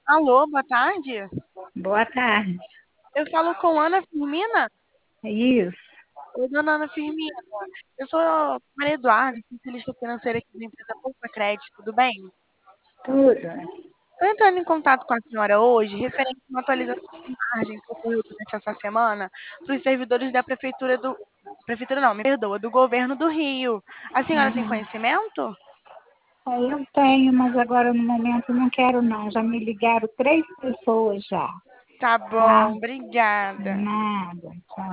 Alô, boa tarde. Boa tarde. Eu falo com Ana Firmina. Isso, Oi, dona Ana Firmina. Eu sou Maria Eduarda, especialista financeira aqui da empresa Poupa Crédito, tudo bem? tudo. Estou entrando em contato com a senhora hoje, referente a uma atualização de margem que ocorreu durante essa semana para os servidores da prefeitura do... Prefeitura não, me perdoa, do governo do Rio. A senhora tem Uhum. conhecimento? Aí eu tenho, mas agora no momento não quero não. Já me ligaram três pessoas já, Tá tá? bom, obrigada. Nada. Tchau.